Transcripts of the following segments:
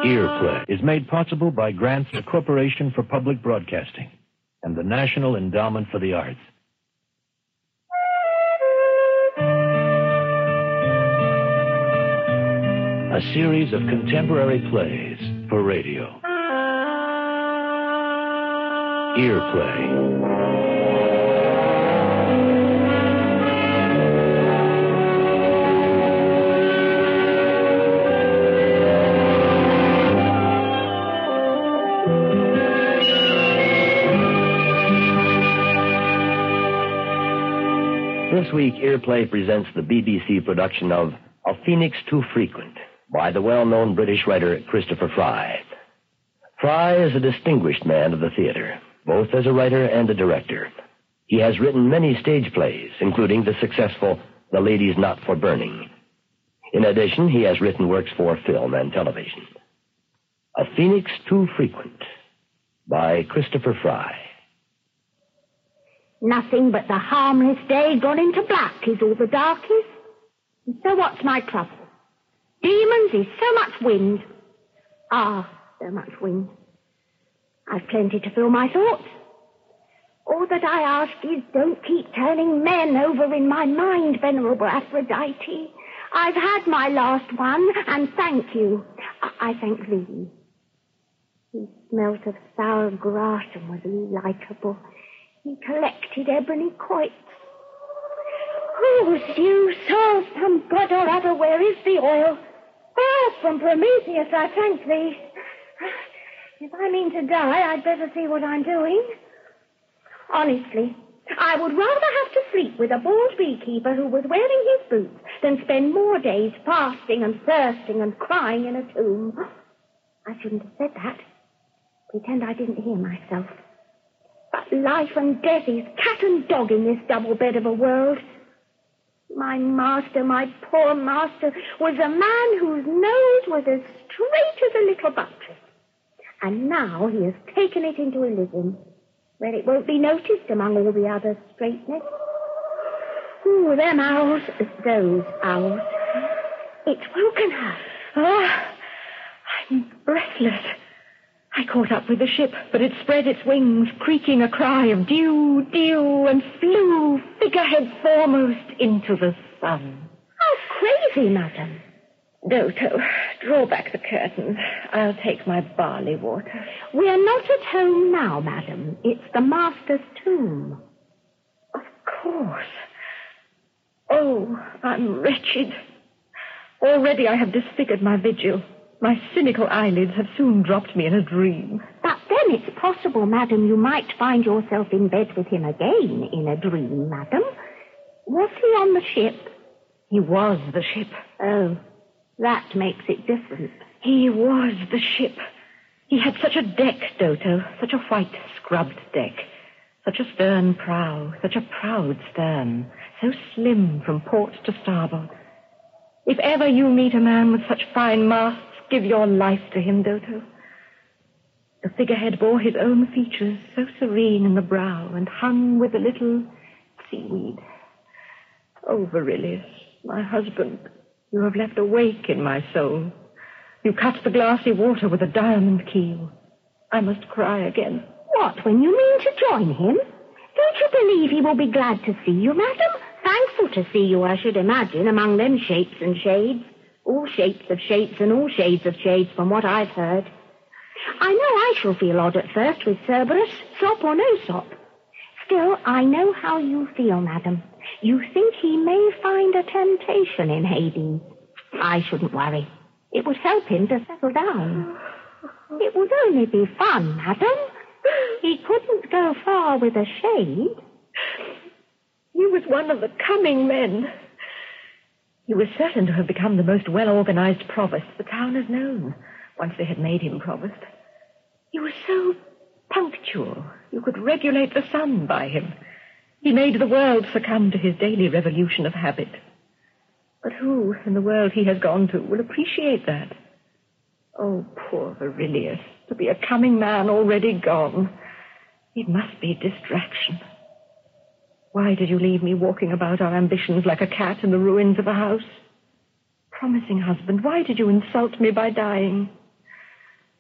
Earplay is made possible by grants of the Corporation for Public Broadcasting and the National Endowment for the Arts. A series of contemporary plays for radio. Earplay. This week, Earplay presents the BBC production of A Phoenix Too Frequent by the well-known British writer Christopher Fry. Fry is a distinguished man of the theater, both as a writer and a director. He has written many stage plays, including the successful The Lady's Not for Burning. In addition, he has written works for film and television. A Phoenix Too Frequent by Christopher Fry. Nothing but the harmless day gone into black is all the dark is. And so what's my trouble? Demons is so much wind. So much wind. I've plenty to fill my thoughts. All that I ask is don't keep turning men over in my mind, venerable Aphrodite. I've had my last one, and thank you. I thank thee. He smelt of sour grass and was likeable. He collected ebony quoits. Oh, Zeus, some god or other, where is the oil? From Prometheus, I thank thee. If I mean to die, I'd better see what I'm doing. Honestly, I would rather have to sleep with a bald beekeeper who was wearing his boots than spend more days fasting and thirsting and crying in a tomb. I shouldn't have said that. Pretend I didn't hear myself. But life and death is cat and dog in this double bed of a world. My master, my poor master, was a man whose nose was as straight as a little buttress. And now he has taken it into Elysium, where it won't be noticed among all the other straightness. Ooh, them owls, those owls. It's woken her. I'm breathless. I caught up with the ship, but it spread its wings, creaking a cry of dew, dew, and flew figurehead foremost into the sun. How crazy, madam. Doto, draw back the curtains. I'll take my barley water. We're not at home now, madam. It's the master's tomb. Of course. Oh, I'm wretched. Already I have disfigured my vigil. My cynical eyelids have soon dropped me in a dream. But then it's possible, madam, you might find yourself in bed with him again in a dream, madam. Was he on the ship? He was the ship. Oh, that makes it different. He was the ship. He had such a deck, Doto, such a white, scrubbed deck. Such a stern prow, such a proud stern, so slim from port to starboard. If ever you meet a man with such fine masts, give your life to him, Doto. The figurehead bore his own features, so serene in the brow, and hung with a little seaweed. Oh, Verilius, my husband, you have left a wake in my soul. You cut the glassy water with a diamond keel. I must cry again. What, when you mean to join him? Don't you believe he will be glad to see you, madam? Thankful to see you, I should imagine, among them shapes and shades. All shapes of shapes and all shades of shades, from what I've heard. I know I shall feel odd at first with Cerberus, sop or no sop. Still, I know how you feel, madam. You think he may find a temptation in Hades. I shouldn't worry. It would help him to settle down. It would only be fun, madam. He couldn't go far with a shade. He was one of the coming men. He was certain to have become the most well-organized provost the town has known, once they had made him provost. He was so punctual. You could regulate the sun by him. He made the world succumb to his daily revolution of habit. But who in the world he has gone to will appreciate that? Oh, poor Verilius, to be a coming man already gone. It must be distraction. Why did you leave me walking about our ambitions like a cat in the ruins of a house? Promising husband, why did you insult me by dying?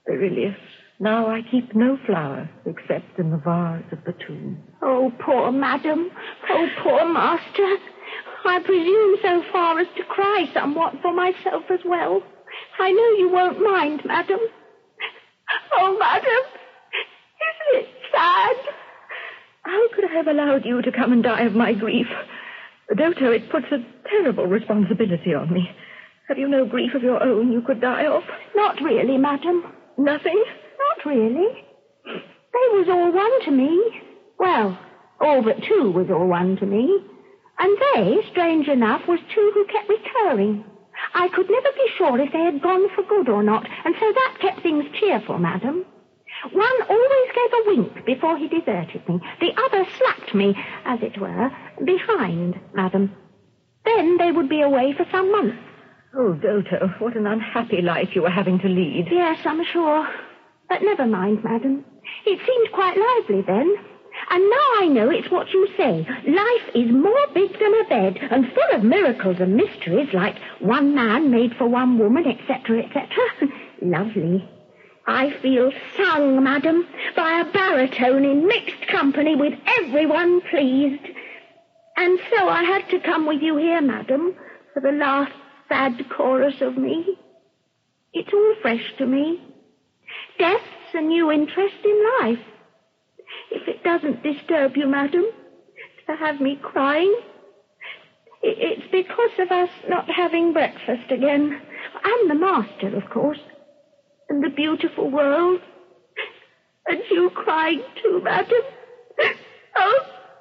Aurelius, now I keep no flower except in the vase of the tomb. Oh, poor madam. Oh, poor master. I presume so far as to cry somewhat for myself as well. I know you won't mind, madam. Oh, madam, isn't it sad? How could I have allowed you to come and die of my grief? Doto, it puts a terrible responsibility on me. Have you no grief of your own you could die of? Not really, madam. Nothing? Not really. They was all one to me. Well, all but two was all one to me. And they, strange enough, was two who kept recurring. I could never be sure if they had gone for good or not, and so that kept things cheerful, madam. One always gave a wink before he deserted me. The other slapped me, as it were, behind, madam. Then they would be away for some months. Oh, Doto, what an unhappy life you were having to lead. Yes, I'm sure. But never mind, madam. It seemed quite lively then. And now I know it's what you say. Life is more big than a bed and full of miracles and mysteries like one man made for one woman, etc., etc. Lovely. I feel sung, madam, by a baritone in mixed company with everyone pleased. And so I had to come with you here, madam, for the last sad chorus of me. It's all fresh to me. Death's a new interest in life. If it doesn't disturb you, madam, to have me crying, it's because of us not having breakfast again. And the master, of course. And the beautiful world. And you crying too, madam. Oh.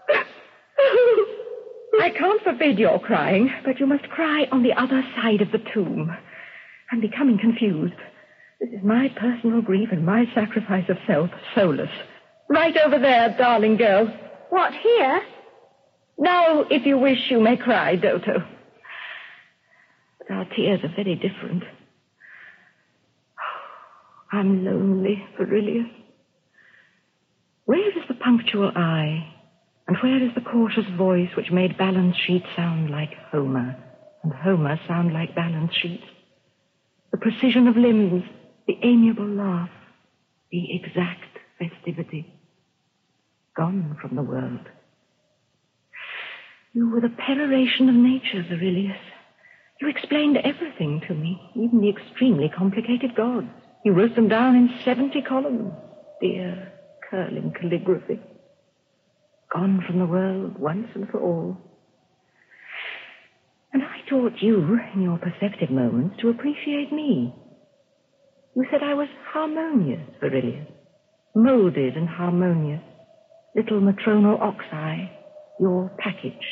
I can't forbid your crying, but you must cry on the other side of the tomb. I'm becoming confused. This is my personal grief and my sacrifice of self, soulless. Right over there, darling girl. What, here? Now, if you wish, you may cry, Doto. But our tears are very different. I'm lonely, Aurelius. Where is the punctual eye? And where is the cautious voice which made balance sheets sound like Homer, and Homer sound like balance sheets? The precision of limbs, the amiable laugh, the exact festivity. Gone from the world. You were the peroration of nature, Aurelius. You explained everything to me, even the extremely complicated gods. You wrote them down in 70 columns. Dear, curling calligraphy. Gone from the world once and for all. And I taught you, in your perceptive moments, to appreciate me. You said I was harmonious, Aurelius. Molded and harmonious. Little matronal ox-eye, your package.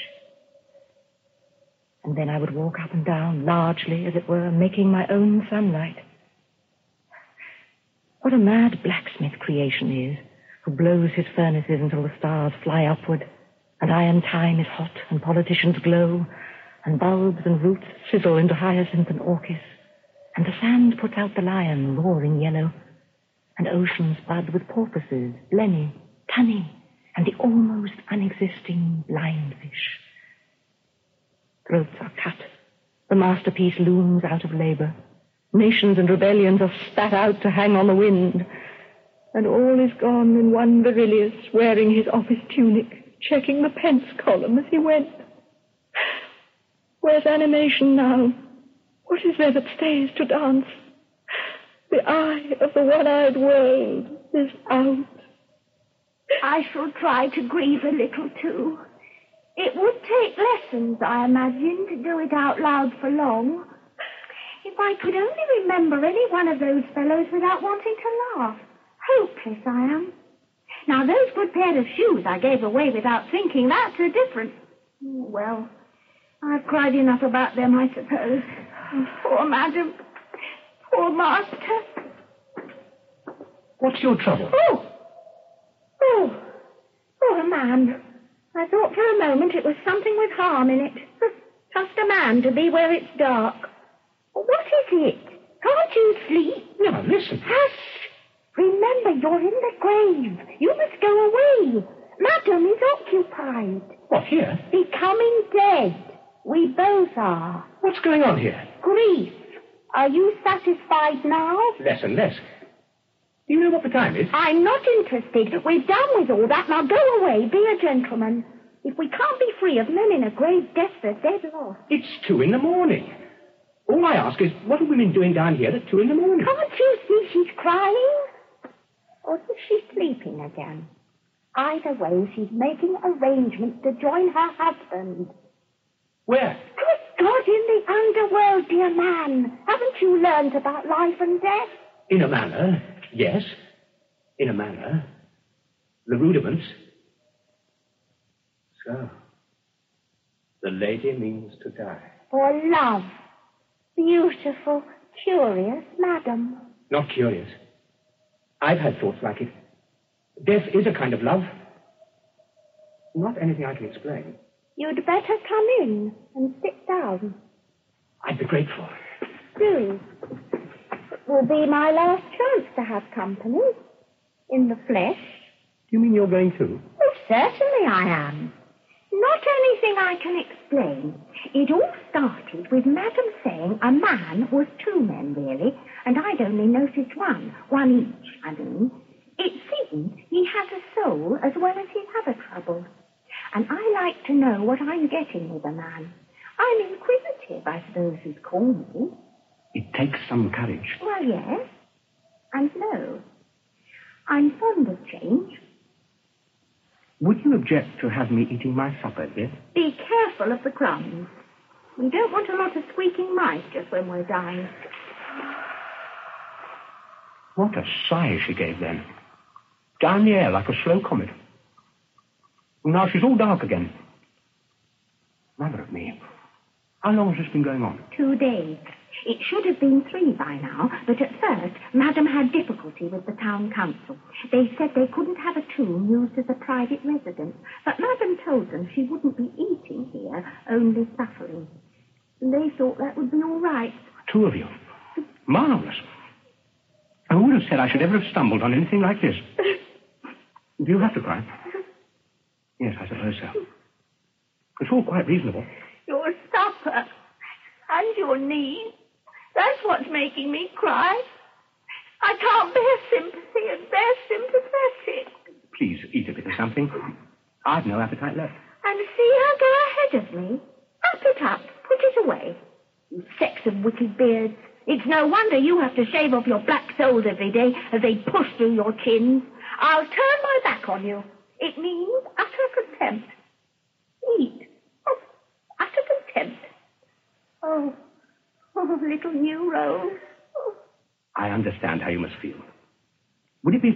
And then I would walk up and down, largely, as it were, making my own sunlight. What a mad blacksmith creation is, who blows his furnaces until the stars fly upward, and iron time is hot, and politicians glow, and bulbs and roots sizzle into hyacinth and orchis, and the sand puts out the lion, roaring yellow, and oceans bud with porpoises, blenny, tunny, and the almost unexisting blindfish. Throats are cut. The masterpiece looms out of labor. Nations and rebellions are spat out to hang on the wind. And all is gone in one Virilius, wearing his office tunic, checking the pence column as he went. Where's animation now? What is there that stays to dance? The eye of the one-eyed world is out. I shall try to grieve a little, too. It would take lessons, I imagine, to do it out loud for long. If I could only remember any one of those fellows without wanting to laugh. Hopeless I am. Now, those good pair of shoes I gave away without thinking, that's a difference. Well, I've cried enough about them, I suppose. Poor madam. Poor master. What's your trouble? Oh, a man. I thought for a moment it was something with harm in it. Just a man to be where it's dark. What is it? Can't you sleep? Now, listen. Hush! Remember, you're in the grave. You must go away. Madam is occupied. What, here? Becoming dead. We both are. What's going on here? Grief. Are you satisfied now? Less and less. Do you know what the time is? I'm not interested. We're done with all that. Now go away. Be a gentleman. If we can't be free of men in a grave death, they're dead lost. It's 2 in the morning. All I ask is, what are women doing down here at 2 in the morning? Can't you see she's crying? Or is she sleeping again? Either way, she's making arrangements to join her husband. Where? Good God, in the underworld, dear man. Haven't you learned about life and death? In a manner, yes. In a manner. The rudiments. So, the lady means to die. For love. Beautiful, curious madam. Not curious. I've had thoughts like it. Death is a kind of love. Not anything I can explain. You'd better come in and sit down. I'd be grateful. Do. It will be my last chance to have company. In the flesh. Do you mean you're going too? Oh, certainly I am. Not anything I can explain. It all started with Madam saying a man was 2 men, really, and I'd only noticed one each, I mean. It seemed he had a soul as well as his other troubles. And I like to know what I'm getting with a man. I'm inquisitive, I suppose you'd call me. It takes some courage. Well, yes. And no. I'm fond of change. Would you object to have me eating my supper, dear? Be careful of the crumbs. We don't want a lot of squeaking mice just when we're dying. What a sigh she gave then. Down the air like a slow comet. Now she's all dark again. Mother of me. How long has this been going on? 2 days. It should have been 3 by now, but at first, Madam had difficulty with the town council. They said they couldn't have a tomb used as a private residence, but Madam told them she wouldn't be eating here, only suffering. And they thought that would be all right. 2 of you. Marvelous. Who would have said I should ever have stumbled on anything like this? Do you have to cry? Yes, I suppose so. It's all quite reasonable. Your supper and your knees. That's what's making me cry. I can't bear sympathy and bear sympathetic. Please eat a bit of something. I've no appetite left. And see her go ahead of me. Up it up. Put it away. You sex of wicked beards. It's no wonder you have to shave off your black soles every day as they push through your chins. I'll turn my back on you. It means utter contempt. Eat. Oh, utter contempt. Oh, little new rose. Oh. I understand how you must feel. Would it be...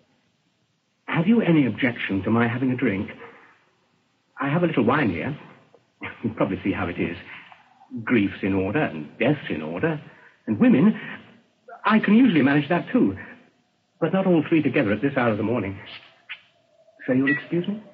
Have you any objection to my having a drink? I have a little wine here. You probably see how it is. Grief's in order and death's in order. And women, I can usually manage that too. But not all 3 together at this hour of the morning. So you'll excuse me?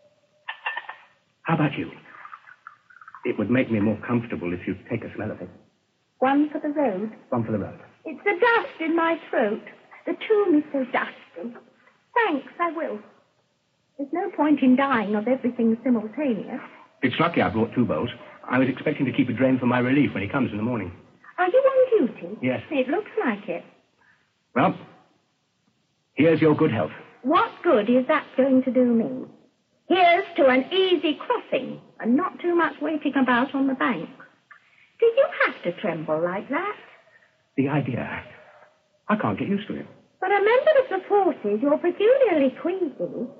How about you? It would make me more comfortable if you'd take a smell of it. One for the road. One for the road. It's the dust in my throat. The tomb is so dusty. Thanks, I will. There's no point in dying of everything simultaneous. It's lucky I brought 2 bowls. I was expecting to keep a drain for my relief when he comes in the morning. Are you on duty? Yes. It looks like it. Well, here's your good health. What good is that going to do me? Here's to an easy crossing and not too much waiting about on the bank. Did you have to tremble like that? The idea. I can't get used to it. For a member of the forces, you're peculiarly queasy.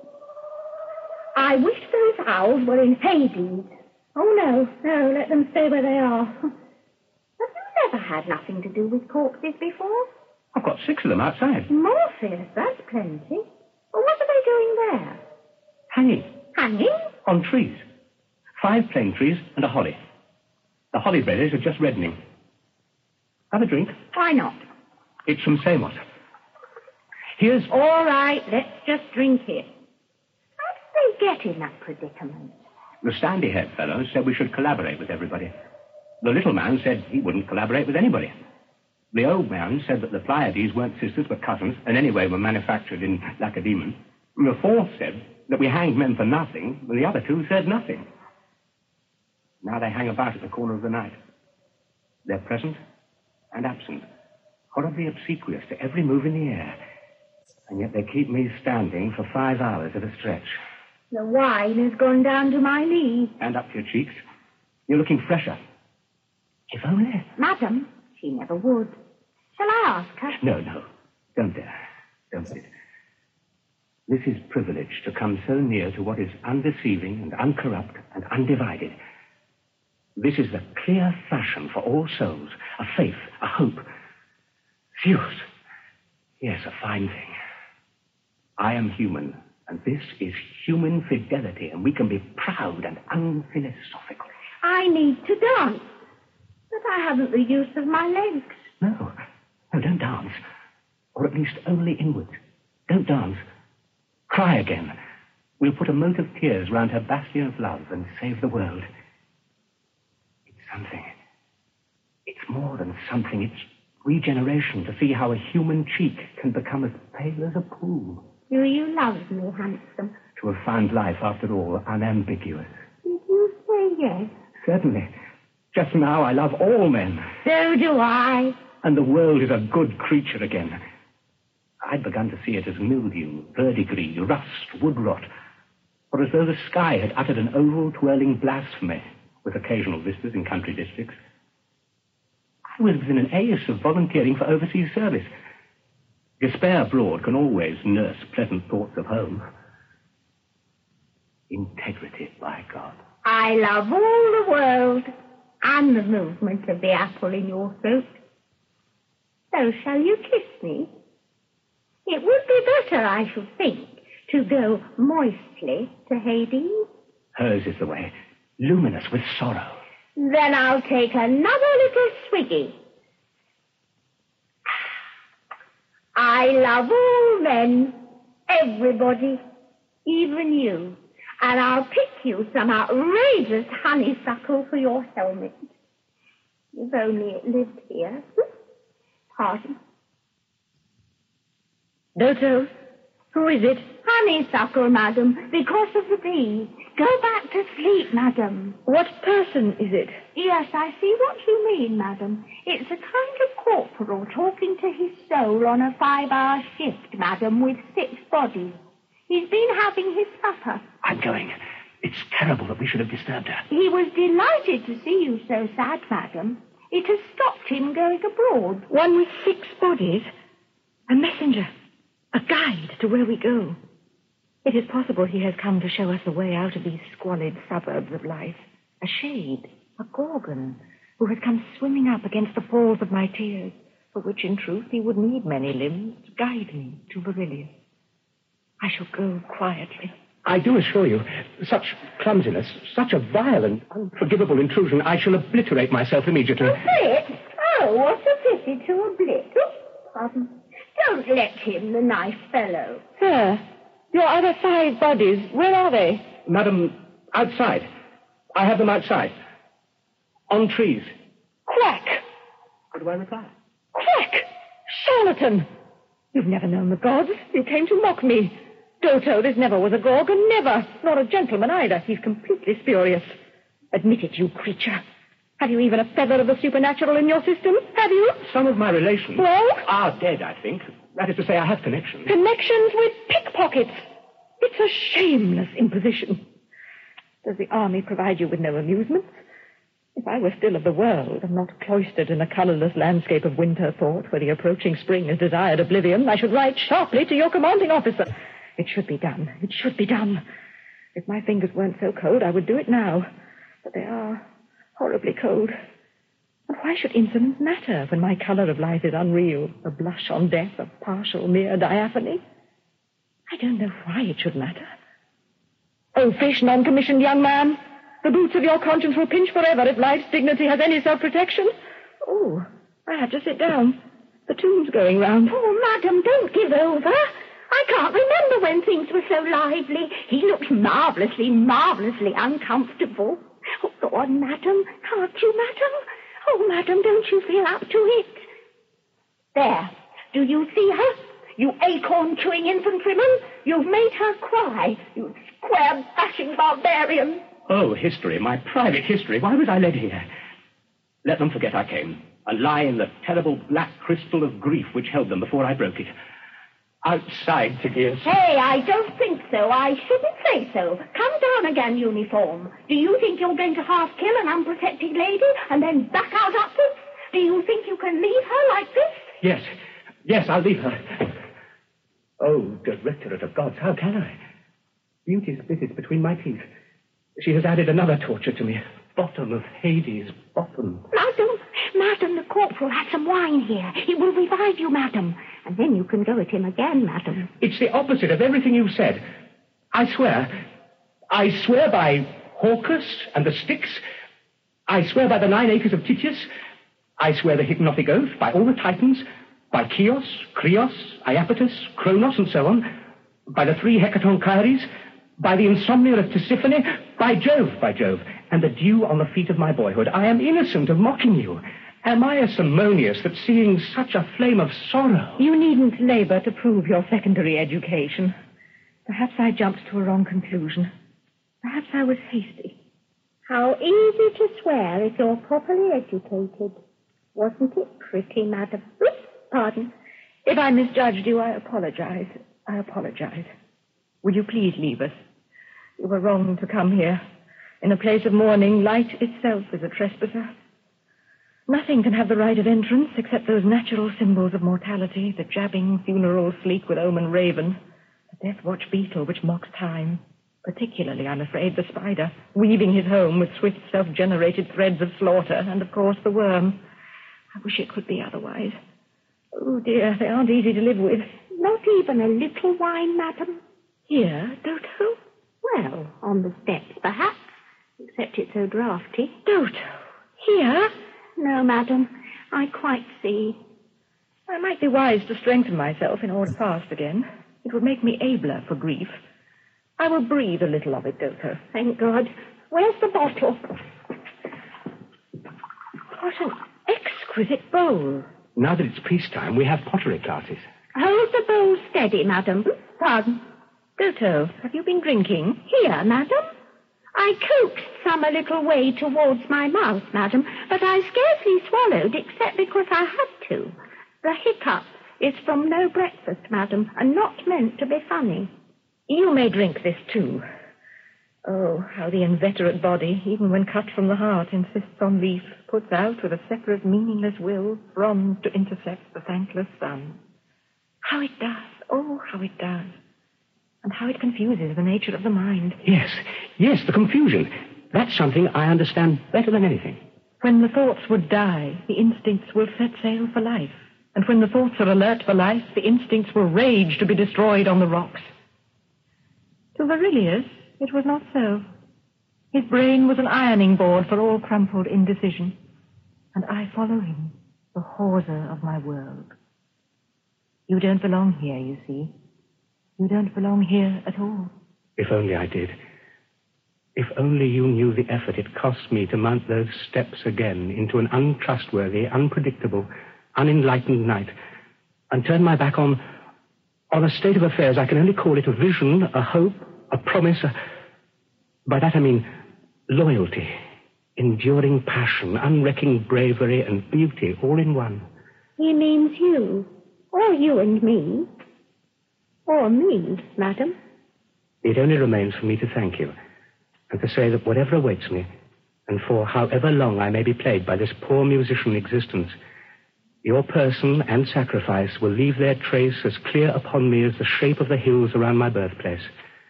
I wish those owls were in Hades. Oh, no, let them stay where they are. Have you never had nothing to do with corpses before? I've got 6 of them outside. Morpheus, that's plenty. Well, what are they doing there? Hanging. Hanging? On trees. 5 plane trees and a holly. The holly berries are just reddening. Have a drink. Why not? It's from Samos. Here's... All right, let's just drink it. How did they get in that predicament? The sandy-haired fellow said we should collaborate with everybody. The little man said he wouldn't collaborate with anybody. The old man said that the Pleiades weren't sisters but cousins, and anyway were manufactured in Lacedaemon. And the fourth said that we hanged men for nothing, and the other 2 said nothing. Now they hang about at the corner of the night. They're present and absent, horribly obsequious to every move in the air. And yet they keep me standing for 5 hours at a stretch. The wine has gone down to my knees. And up your cheeks. You're looking fresher. If only... Madam, she never would. Shall I ask her? No. Don't dare. Don't sit. This is privilege to come so near to what is undeceiving and uncorrupt and undivided. This is the clear fashion for all souls, a faith, a hope. Theos. Yes, a fine thing. I am human, and this is human fidelity, and we can be proud and unphilosophical. I need to dance, but I haven't the use of my legs. No, don't dance. Or at least only inwards. Don't dance. Cry again. We'll put a moat of tears round her bastion of love and save the world. It's something. It's more than something. It's regeneration to see how a human cheek can become as pale as a pool. Do you love me, handsome? To have found life, after all, unambiguous. Did you say yes? Certainly. Just now I love all men. So do I. And the world is a good creature again. I'd begun to see it as mildew, verdigris, rust, wood rot, or as though the sky had uttered an oval, twirling blasphemy, with occasional vistas in country districts. I was within an ace of volunteering for overseas service. Despair abroad can always nurse pleasant thoughts of home. Integrity, by God. I love all the world, and the movement of the apple in your throat. So shall you kiss me? It would be better, I should think, to go moistly to Hades. Hers is the way, luminous with sorrow. Then I'll take another little swiggy. I love all men, everybody, even you. And I'll pick you some outrageous honeysuckle for your helmet. If only it lived here. Pardon. Doto, who is it? Honeysuckle, madam, because of the bee. Go back to sleep, madam. What person is it? Yes, I see what you mean, madam. It's a kind of corporal talking to his soul on a 5-hour shift, madam, with 6 bodies. He's been having his supper. I'm going. It's terrible that we should have disturbed her. He was delighted to see you so sad, madam. It has stopped him going abroad. One with 6 bodies? A messenger. A guide to where we go. It is possible he has come to show us the way out of these squalid suburbs of life. A shade, a gorgon, who has come swimming up against the falls of my tears, for which, in truth, he would need many limbs to guide me to Verilius. I shall go quietly. I do assure you, such clumsiness, such a violent, unforgivable intrusion, I shall obliterate myself immediately. Oblit? Oh, what a pity to oblit. Oh, pardon. Don't let him, the nice fellow. Sir, your other 5 bodies, where are they? Madam, outside. I have them outside. On trees. Quack! What do I reply? Quack! Charlatan! You've never known the gods. You came to mock me. Doto, this never was a Gorgon, never. Nor a gentleman either. He's completely spurious. Admit it, you creature. Have you even a feather of the supernatural in your system? Have you? Some of my relations Well? are dead, I think. That is to say, I have connections. Connections with pickpockets. It's a shameless imposition. Does the army provide you with no amusements? If I were still of the world and not cloistered in a colourless landscape of winter thought where the approaching spring is desired oblivion, I should write sharply to your commanding officer. It should be done. It should be done. If my fingers weren't so cold, I would do it now. But they are horribly cold. And why should incidents matter when my colour of life is unreal, a blush on death, a partial, mere diaphany? I don't know why it should matter. Oafish, non-commissioned young man, the boots of your conscience will pinch forever if life's dignity has any self-protection. Oh, I have to sit down. The tomb's going round. Oh, madam, don't give over. I can't remember when things were so lively. He looked marvellously, marvellously uncomfortable. Oh, go on, madam. Can't you, madam? Oh, madam, don't you feel up to it? There. Do you see her? You acorn-chewing infantryman. You've made her cry. You square-bashing barbarian. Oh, history, my private history. Why was I led here? Let them forget I came, and lie in the terrible black crystal of grief which held them before I broke it. outside, Tiggius. Hey, I don't think so. I shouldn't say so. Come down again, uniform. Do you think you're going to half kill an unprotected lady and then back out upwards? Do you think you can leave her like this? Yes, I'll leave her. Oh, Directorate of Gods, how can I? Beauty's bit is between my teeth. She has added another torture to me. Bottom of Hades, bottom. Madam, the corporal has some wine here. It will revive you, madam. And then you can go at him again, madam. It's the opposite of everything you've said. I swear by Hawkus and the Styx. I swear by the 9 acres of Tityus. I swear the hypnotic oath, by all the Titans, by Chios, Krios, Iapetus, Kronos, and so on, by the 3 hecaton Kyries, by the insomnia of Tisiphone, by Jove, and the dew on the feet of my boyhood. I am innocent of mocking you. Am I a Simonius that seeing such a flame of sorrow... You needn't labor to prove your secondary education. Perhaps I jumped to a wrong conclusion. Perhaps I was hasty. How easy to swear if you're properly educated. Wasn't it pretty, madam? Oops, pardon. If I misjudged you, I apologize. Will you please leave us? You were wrong to come here. In a place of mourning, light itself is a trespasser. Nothing can have the right of entrance except those natural symbols of mortality, the jabbing funeral sleek with omen raven, the death watch beetle which mocks time, particularly, I'm afraid, the spider, weaving his home with swift self-generated threads of slaughter, and, of course, the worm. I wish it could be otherwise. Oh, dear, they aren't easy to live with. Not even a little wine, madam? Here, Dodo? Well, on the steps, perhaps, except it's so draughty. Dodo, here? No, madam, I quite see. I might be wise to strengthen myself in order fast again. It would make me abler for grief. I will breathe a little of it, Dodo. Thank God. Where's the bottle? What an exquisite bowl. Now that it's peacetime, we have pottery classes. Hold the bowl steady, madam. Pardon. Dodo, have you been drinking? Here, madam. I coaxed some a little way towards my mouth, madam, but I scarcely swallowed except because I had to. The hiccup is from no breakfast, madam, and not meant to be funny. You may drink this, too. Oh, how the inveterate body, even when cut from the heart, insists on leaf, puts out with a separate, meaningless will, bronze to intercept the thankless sun. How it does, oh, how it does. And how it confuses the nature of the mind. Yes, the confusion. That's something I understand better than anything. When the thoughts would die, the instincts will set sail for life. And when the thoughts are alert for life, the instincts will rage to be destroyed on the rocks. To Virilius, it was not so. His brain was an ironing board for all crumpled indecision. And I follow him, the hawser of my world. You don't belong here, you see. You don't belong here at all. If only I did. If only you knew the effort it cost me to mount those steps again into an untrustworthy, unpredictable, unenlightened night, and turn my back on a state of affairs I can only call it a vision, a hope, a promise. By that I mean loyalty, enduring passion, unwrecking bravery, and beauty all in one. He means you, or you and me. Or me, madam. It only remains for me to thank you, and to say that whatever awaits me, and for however long I may be plagued by this poor musician existence, your person and sacrifice will leave their trace as clear upon me as the shape of the hills around my birthplace.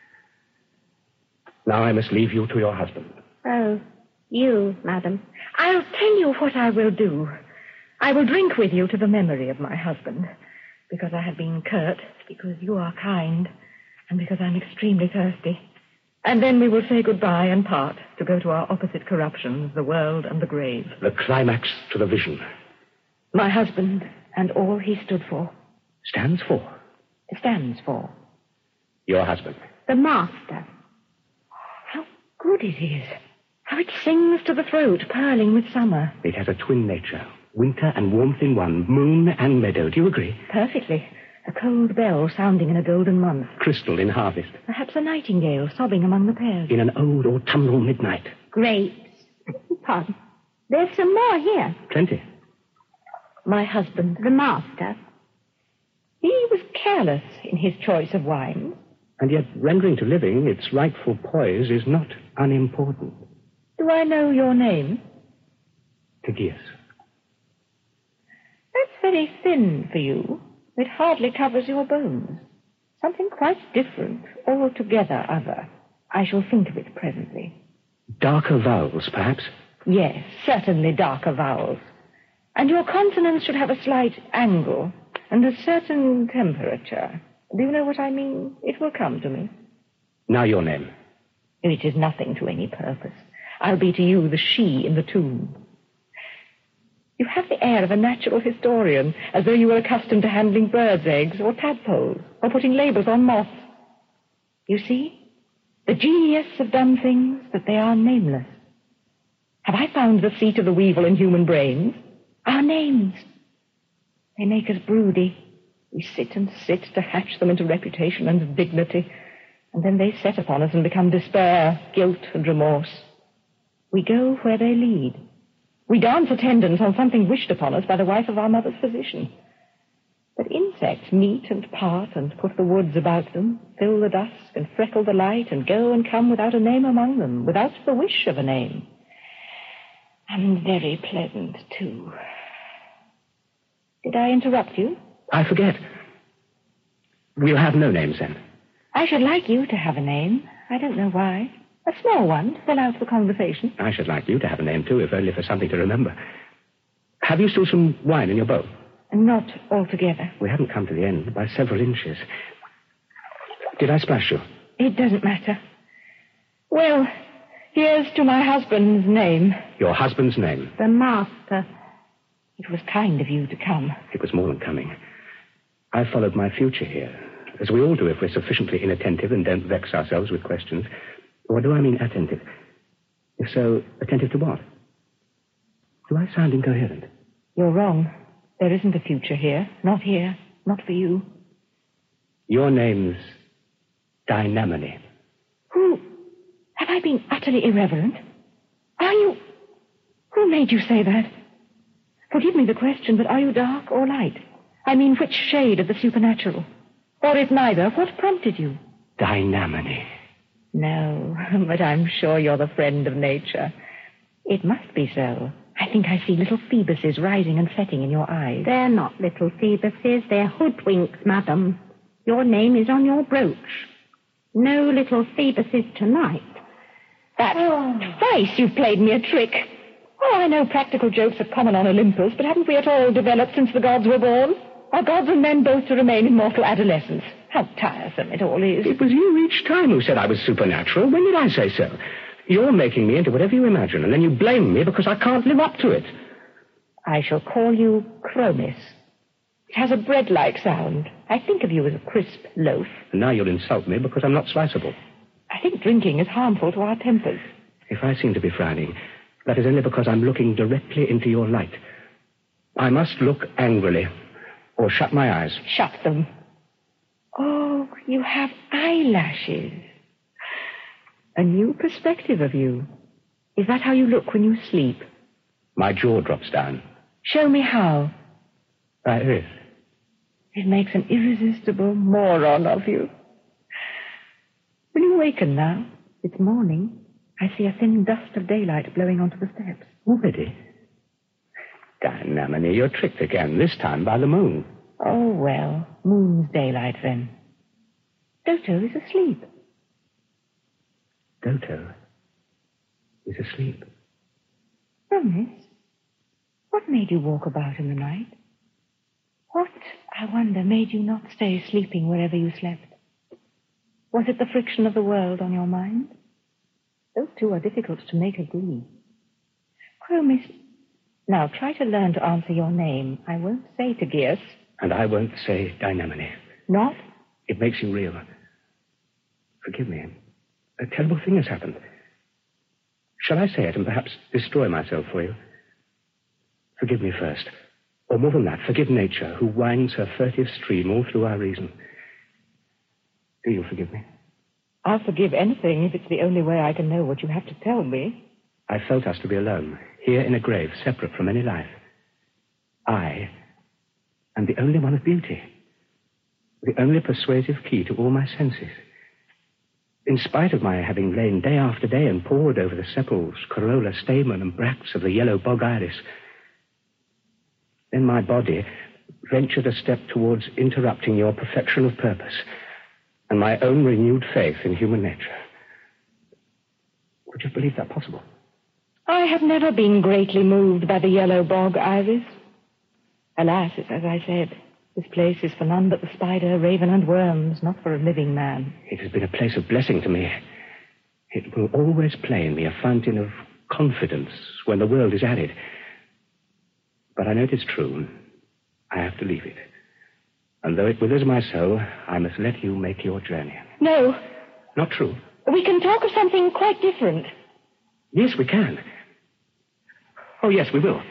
Now I must leave you to your husband. Oh, you, madam. I'll tell you what I will do. I will drink with you to the memory of my husband. Because I have been curt, because you are kind, and because I'm extremely thirsty. And then we will say goodbye and part to go to our opposite corruptions, the world and the grave. The climax to the vision. My husband and all he stood for. Stands for? Stands for. Your husband. The master. How good it is. How it sings to the throat, purling with summer. It has a twin nature. Winter and warmth in one, moon and meadow. Do you agree? Perfectly. A cold bell sounding in a golden month. Crystal in harvest. Perhaps a nightingale sobbing among the pears. In an old autumnal midnight. Grapes. Pardon. There's some more here. Plenty. My husband. The master. He was careless in his choice of wines. And yet, rendering to living its rightful poise is not unimportant. Do I know your name? Tegeus. That's very thin for you. It hardly covers your bones. Something quite different, altogether other. I shall think of it presently. Darker vowels, perhaps? Yes, certainly darker vowels. And your consonants should have a slight angle and a certain temperature. Do you know what I mean? It will come to me. Now your name. It is nothing to any purpose. I'll be to you the she in the tomb. You have the air of a natural historian, as though you were accustomed to handling birds' eggs or tadpoles, or putting labels on moths. You see, the genius have done things that they are nameless. Have I found the seat of the weevil in human brains? Our names. They make us broody. We sit and sit to hatch them into reputation and dignity, and then they set upon us and become despair, guilt, and remorse. We go where they lead. We dance attendance on something wished upon us by the wife of our mother's physician. But insects meet and part and put the woods about them, fill the dusk and freckle the light, and go and come without a name among them, without the wish of a name. And very pleasant, too. Did I interrupt you? I forget. We'll have no names, then. I should like you to have a name. I don't know why. A small one to fill out the conversation. I should like you to have a name, too, if only for something to remember. Have you still some wine in your bowl? Not altogether. We haven't come to the end by several inches. Did I splash you? It doesn't matter. Well, here's to my husband's name. Your husband's name? The master. It was kind of you to come. It was more than coming. I followed my future here, as we all do if we're sufficiently inattentive and don't vex ourselves with questions. Or do I mean attentive? If so, attentive to what? Do I sound incoherent? You're wrong. There isn't a future here. Not here. Not for you. Your name's Dynamone. Who? Have I been utterly irreverent? Are you... Who made you say that? Forgive me the question, but are you dark or light? I mean, which shade of the supernatural? Or if neither, what prompted you? Dynamone. No, but I'm sure you're the friend of nature. It must be so. I think I see little Phoebuses rising and setting in your eyes. They're not little Phoebuses. They're hoodwinks, madam. Your name is on your brooch. No little Phoebuses tonight. Twice you've played me a trick. Oh, I know practical jokes are common on Olympus, but haven't we at all developed since the gods were born? Are gods and men both to remain in mortal adolescence? How tiresome it all is. It was you each time who said I was supernatural. When did I say so? You're making me into whatever you imagine, and then you blame me because I can't live up to it. I shall call you Chromis. It has a bread-like sound. I think of you as a crisp loaf. And now you'll insult me because I'm not sliceable. I think drinking is harmful to our tempers. If I seem to be frowning, that is only because I'm looking directly into your light. I must look angrily, or shut my eyes. Shut them. Oh, you have eyelashes. A new perspective of you. Is that how you look when you sleep? My jaw drops down. Show me how. Like this. It makes an irresistible moron of you. Will you waken now? It's morning. I see a thin dust of daylight blowing onto the steps. Already? Dynamone, you're tricked again, this time by the moon. Oh, well, moon's daylight then. Doto is asleep. Doto is asleep. Promise, what made you walk about in the night? What, I wonder, made you not stay sleeping wherever you slept? Was it the friction of the world on your mind? Those two are difficult to make agree. Chromis, now try to learn to answer your name. I won't say Tegeus. And I won't say Dynamone. Not? It makes you real. Forgive me. A terrible thing has happened. Shall I say it and perhaps destroy myself for you? Forgive me first. Or more than that, forgive nature, who winds her furtive stream all through our reason. Do you forgive me? I'll forgive anything if it's the only way I can know what you have to tell me. I felt us to be alone, here in a grave, separate from any life. I am the only one of beauty. the only persuasive key to all my senses. In spite of my having lain day after day and pored over the sepals, corolla, stamen, and bracts of the yellow bog iris, then my body ventured a step towards interrupting your perfection of purpose and my own renewed faith in human nature. Would you believe that possible? I have never been greatly moved by the yellow bog iris. Alas, it's as I said. This place is for none but the spider, raven, and worms, not for a living man. It has been a place of blessing to me. It will always play in me a fountain of confidence when the world is arid. But I know it is true. I have to leave it. And though it withers my soul, I must let you make your journey. No. Not true. We can talk of something quite different. Yes, we can. Oh, yes, we will.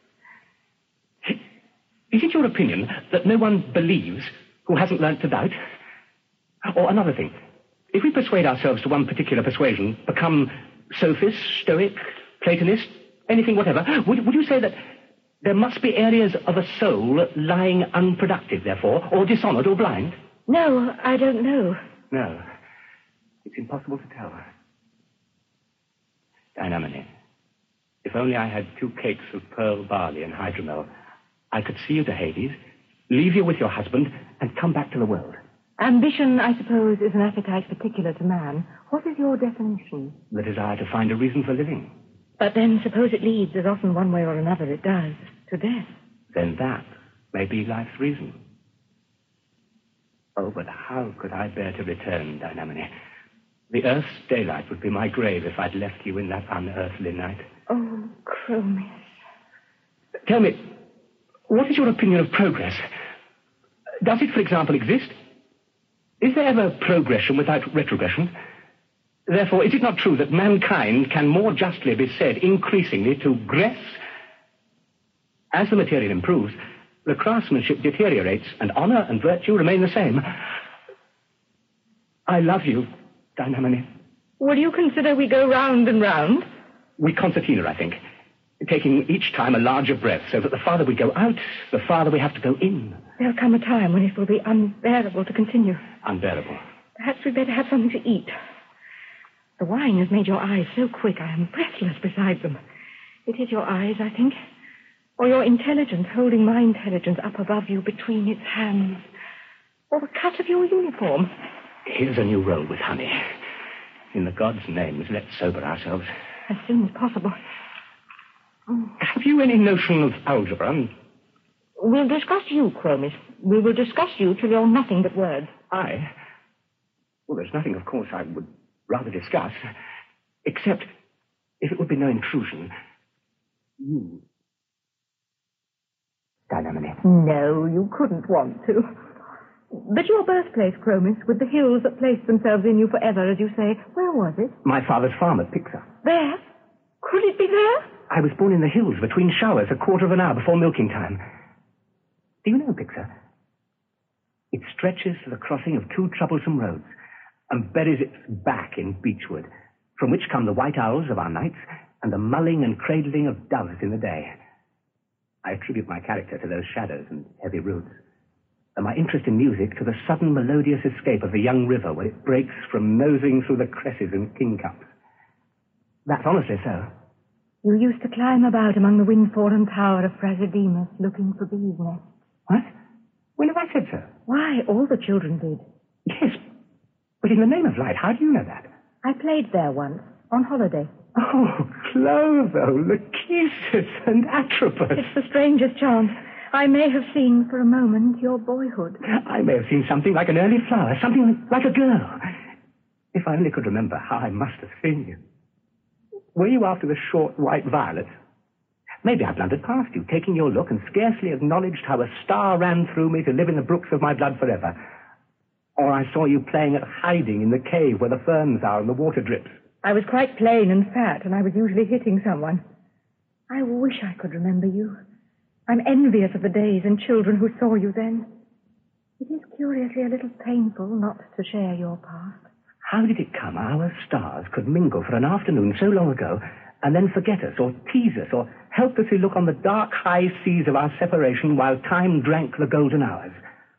Is it your opinion that no one believes who hasn't learnt to doubt? Or another thing, if we persuade ourselves to one particular persuasion, become sophist, stoic, Platonist, anything whatever, would you say that there must be areas of a soul lying unproductive, therefore, or dishonoured or blind? No, I don't know. No. It's impossible to tell. Dynamine, if only I had 2 cakes of pearl barley and hydromel, I could see you to Hades, leave you with your husband, and come back to the world. Ambition, I suppose, is an appetite particular to man. What is your definition? The desire to find a reason for living. But then suppose it leads, as often one way or another it does, to death. Then that may be life's reason. Oh, but how could I bear to return, Dynamine? The earth's daylight would be my grave if I'd left you in that unearthly night. Oh, Chromis. Tell me, what is your opinion of progress? Does it, for example, exist? Is there ever progression without retrogression? Therefore, is it not true that mankind can more justly be said increasingly to gress? As the material improves, the craftsmanship deteriorates, and honor and virtue remain the same. I love you, Dynamine. Will you consider we go round and round? We concertina, I think, taking each time a larger breath, so that the farther we go out, the farther we have to go in. There'll come a time when it will be unbearable to continue. Unbearable. Perhaps we'd better have something to eat. The wine has made your eyes so quick I am breathless beside them. It is your eyes, I think, or your intelligence holding my intelligence up above you between its hands, or the cut of your uniform. Here's a new roll with honey. In the gods' names, let's sober ourselves. As soon as possible. Have you any notion of algebra? We'll discuss you, Chromis. We will discuss you till you're nothing but words. I? Well, there's nothing, of course, I would rather discuss, except, if it would be no intrusion, you. Dynamine. No, you couldn't want to. But your birthplace, Chromis, with the hills that placed themselves in you forever, as you say, where was it? My father's farm at Pixa. There? Could it be there? I was born in the hills between showers a quarter of an hour before milking time. Do you know Pixa? It stretches to the crossing of 2 troublesome roads and buries its back in beechwood, from which come the white owls of our nights and the mulling and cradling of doves in the day. I attribute my character to those shadows and heavy roots, and my interest in music to the sudden melodious escape of the young river when it breaks from nosing through the cresses and kingcups. That's honestly so. You used to climb about among the wind-fallen tower of Phrasydemus looking for bees' nests. What? When have I said so? Why, all the children did. Yes, but in the name of light, how do you know that? I played there once, on holiday. Oh, Clotho, Lachesis, and Atropos. It's the strangest chance. I may have seen for a moment your boyhood. I may have seen something like an early flower, something like a girl. If I only could remember how I must have seen you. Were you after the short white violets? Maybe I blundered past you, taking your look, and scarcely acknowledged how a star ran through me to live in the brooks of my blood forever. Or I saw you playing at hiding in the cave where the ferns are and the water drips. I was quite plain and fat, and I was usually hitting someone. I wish I could remember you. I'm envious of the days and children who saw you then. It is curiously a little painful not to share your past. How did it come our stars could mingle for an afternoon so long ago and then forget us or tease us or helplessly look on the dark high seas of our separation while time drank the golden hours?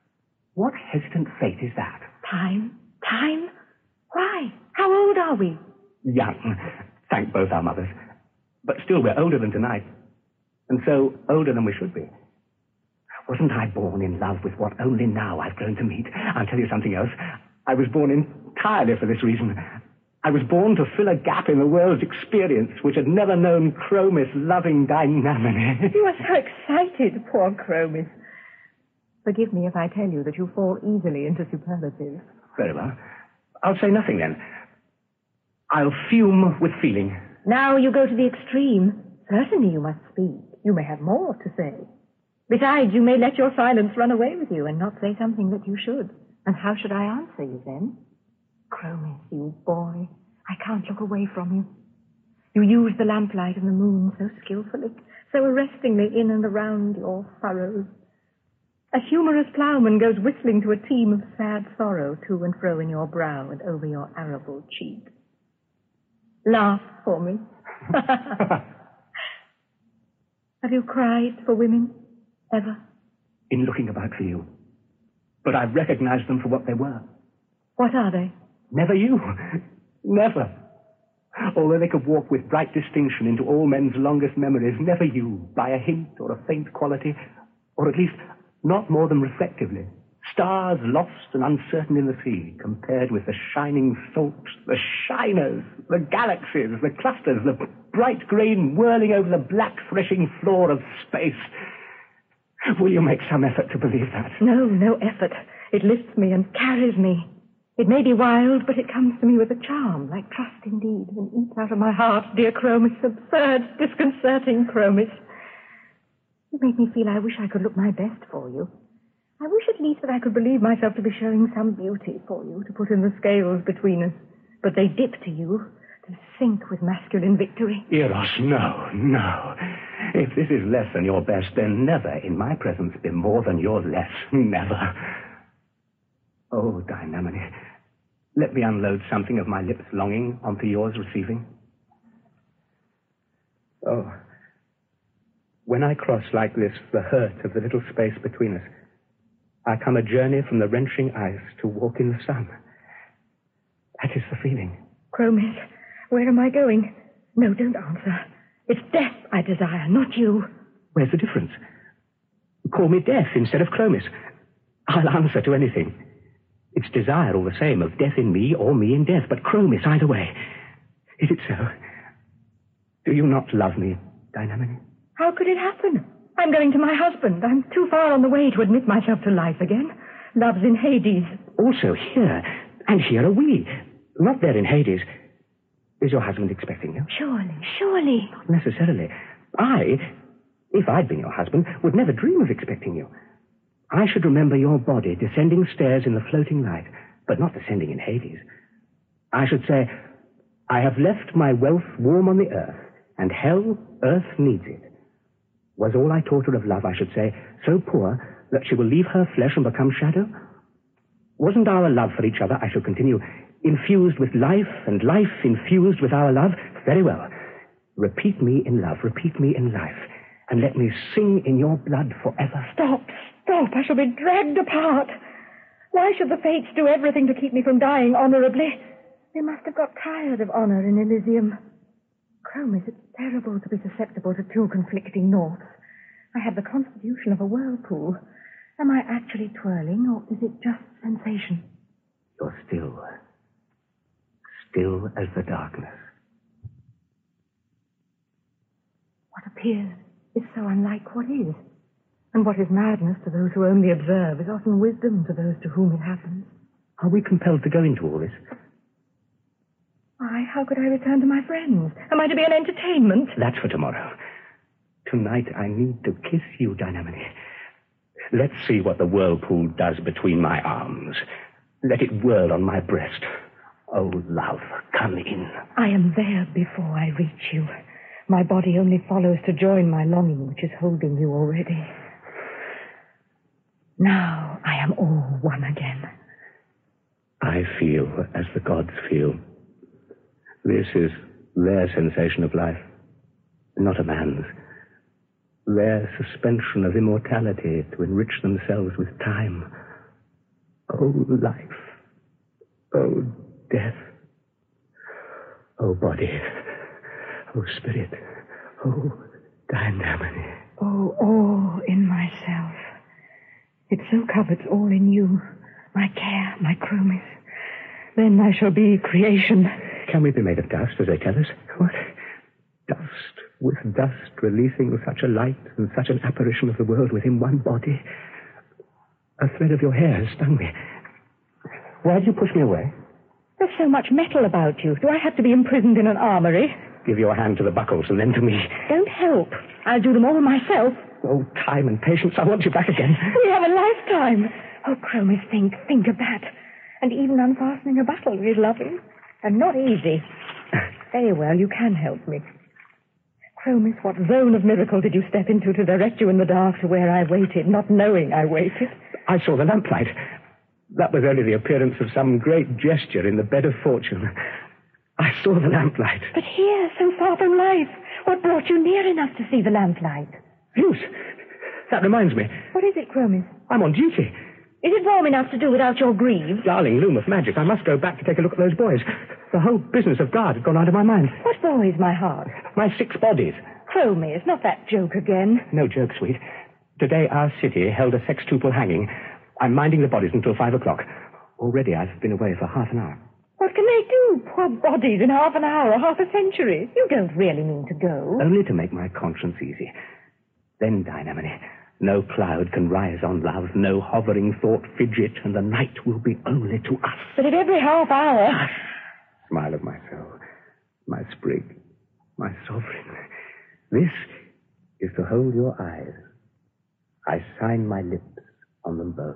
What hesitant fate is that? Time? Time? Why? How old are we? Young. Thank both our mothers. But still, we're older than tonight. And so older than we should be. Wasn't I born in love with what only now I've grown to meet? I'll tell you something else. I was born entirely for this reason. I was born to fill a gap in the world's experience which had never known Chromis' loving dynamity. You are so excited, poor Chromis. Forgive me if I tell you that you fall easily into superlatives. Very well. I'll say nothing then. I'll fume with feeling. Now you go to the extreme. Certainly you must speak. You may have more to say. Besides, you may let your silence run away with you and not say something that you should. And how should I answer you then? Chromis, you boy, I can't look away from you. You use the lamplight and the moon so skillfully, so arrestingly in and around your furrows. A humorous ploughman goes whistling to a team of sad sorrow to and fro in your brow and over your arable cheek. Laugh for me. Have you cried for women, ever? In looking about for you. But I've recognized them for what they were. What are they? Never you. Never. Although they could walk with bright distinction into all men's longest memories, never you, by a hint or a faint quality, or at least not more than reflectively. Stars lost and uncertain in the sea, compared with the shining salts, the shiners, the galaxies, the clusters, the bright grain whirling over the black threshing floor of space. Will you make some effort to believe that? No, no effort. It lifts me and carries me. It may be wild, but it comes to me with a charm, like trust indeed, and eats out of my heart, dear Chromis, absurd, disconcerting Chromis. You make me feel I wish I could look my best for you. I wish at least that I could believe myself to be showing some beauty for you, to put in the scales between us. But they dip to you, to sink with masculine victory. Eros, no, no. If this is less than your best, then never in my presence be more than your less. Never. Oh, Dynamone, let me unload something of my lips' longing onto yours receiving. Oh, when I cross like this the hurt of the little space between us, I come a journey from the wrenching ice to walk in the sun. That is the feeling. Chromis, where am I going? No, don't answer. It's death I desire, not you. Where's the difference? Call me Death instead of Chromis. I'll answer to anything. It's desire all the same, of death in me or me in death, but Chromis either way. Is it so? Do you not love me, Dynamone? How could it happen? I'm going to my husband. I'm too far on the way to admit myself to life again. Love's in Hades. Also here, and here are we. Not there in Hades. Is your husband expecting you? Surely. Not necessarily. If I'd been your husband, would never dream of expecting you. I should remember your body descending stairs in the floating light, but not descending in Hades. I should say, I have left my wealth warm on the earth, and hell, earth needs it. Was all I taught her of love, I should say, so poor that she will leave her flesh and become shadow? Wasn't our love for each other, I shall continue, infused with life, and life infused with our love? Very well. Repeat me in love, repeat me in life, and let me sing in your blood forever. Stop. I shall be dragged apart. Why should the fates do everything to keep me from dying honorably? They must have got tired of honor in Elysium. Chromis, it's terrible to be susceptible to two conflicting norths. I have the constitution of a whirlpool. Am I actually twirling, or is it just sensation? You're still as the darkness. What appears is so unlike what is. And what is madness to those who only observe is often wisdom to those to whom it happens. Are we compelled to go into all this? Why, how could I return to my friends? Am I to be an entertainment? That's for tomorrow. Tonight I need to kiss you, Dynamone. Let's see what the whirlpool does between my arms. Let it whirl on my breast. Oh, love, come in. I am there before I reach you. My body only follows to join my longing, which is holding you already. Now I am all one again. I feel as the gods feel. This is their sensation of life, not a man's. Their suspension of immortality to enrich themselves with time. Oh, life. Oh, death. Oh, body. Oh, spirit. Oh, dynamity. Oh, all in myself. It so covers all in you. My care, my chromis. Then I shall be creation. Can we be made of dust, as they tell us? What? Dust, with dust releasing such a light and such an apparition of the world within one body. A thread of your hair has stung me. Why did you push me away? There's so much metal about you. Do I have to be imprisoned in an armory? Give your hand to the buckles and then to me. Don't help. I'll do them all myself. Oh, time and patience. I want you back again. We have a lifetime. Oh, Chromis, think of that. And even unfastening a battle is lovely. And not easy. Very well, you can help me. Chromis, what zone of miracle did you step into to direct you in the dark to where I waited, not knowing I waited? I saw the lamplight. That was only the appearance of some great gesture in the bed of fortune. I saw the lamplight. But here, so far from life, what brought you near enough to see the lamplight? Zeus, that reminds me. What is it, Chromis? I'm on duty. Is it warm enough to do without your greaves? Darling loom of magic, I must go back to take a look at those boys. The whole business of guard had gone out of my mind. What boys, my heart? My 6 bodies. Chromis, not that joke again. No joke, sweet. Today our city held a sextuple hanging. I'm minding the bodies until 5 o'clock. Already I've been away for half an hour. What can they do? Poor bodies in half an hour, half a century. You don't really mean to go. Only to make my conscience easy. Then, Dynamony, no cloud can rise on love, no hovering thought fidget, and the night will be only to us. But at every half hour... Smile of my soul, my sprig, my sovereign. This is to hold your eyes. I sign my lips on them both.